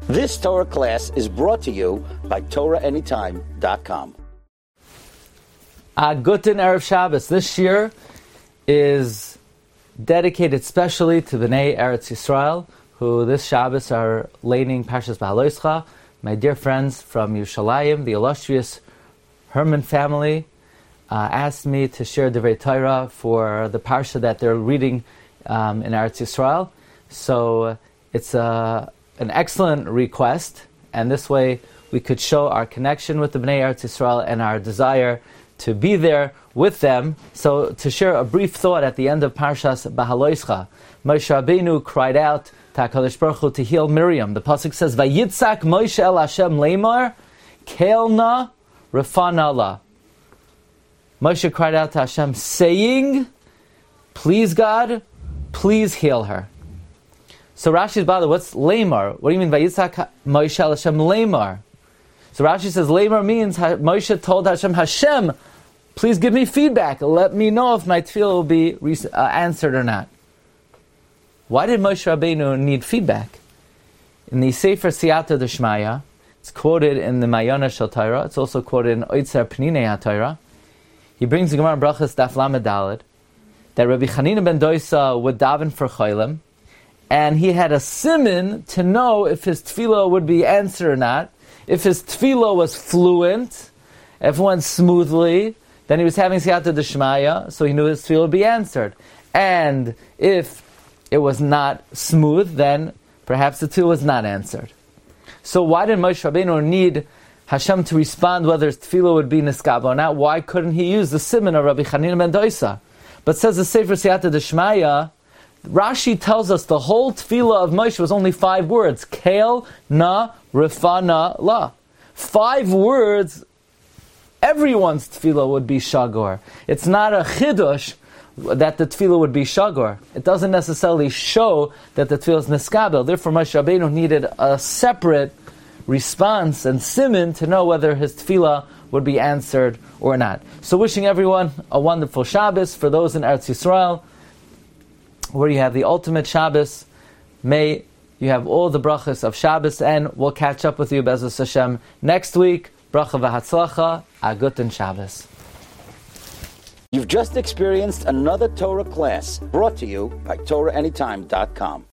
This Torah class is brought to you by TorahAnytime.com. Guten Erev Shabbos. This year is dedicated specially to Bnei Eretz Yisrael, who this Shabbos are laning Parshas Beha'aloscha. My dear friends from Yerushalayim, the illustrious Herman family, asked me to share Divrei Torah for the Parsha that they're reading in Eretz Yisrael. So it's an excellent request, and this way we could show our connection with the Bnei Eretz Yisrael and our desire to be there with them. So to share a brief thought at the end of Parshas Beha'aloscha, Moshe Rabbeinu cried out to HaKadosh Baruch Hu to heal Miriam. The pasuk says, "Vayitzak Moshe el Hashem leimar, Keilna refana la." Moshe cried out to Hashem, saying, "Please God, please heal her." So Rashi's bothered, what's leimar? What do you mean, Vayitzak Moshe el Hashem leimar? So Rashi says, leimar means Moshe told Hashem, please give me feedback. Let me know if my tefillah will be answered or not. Why did Moshe Rabbeinu need feedback? In the Sefer Siyata D'Shmaya, it's quoted in the Mayana Shel Torah. It's also quoted in Oitzer Pninei HaTorah. He brings the Gemara Brachas Daf Lamed Daled that Rabbi Chanina ben Doisa would daven for Cholim, and he had a siman to know if his tefillah would be answered or not. If his tefillah was fluent, if it went smoothly, then he was having Siyata D'Shmaya, so he knew his tefillah would be answered. And if it was not smooth, then perhaps the tefillah was not answered. So why did Moshe Rabbeinu need Hashem to respond whether his tefillah would be niskaba or not? Why couldn't he use the siman of Rabbi Chanina ben Doisa? But says the Sefer Siyata D'Shmaya, Rashi tells us the whole tefillah of Moshe was only 5 words. Keil, na, refana, la. 5 words, everyone's tefillah would be shagor. It's not a chidush that the tefillah would be shagor. It doesn't necessarily show that the tefillah is niskabel. Therefore, Moshe Rabbeinu needed a separate response and siman to know whether his tefillah would be answered or not. So wishing everyone a wonderful Shabbos. For those in Eretz Yisrael, where you have the ultimate Shabbos, may you have all the brachas of Shabbos, and we'll catch up with you, Be'ezus Hashem, next week. Bracha v'hatzlacha, a guten Shabbos. You've just experienced another Torah class brought to you by TorahAnytime.com.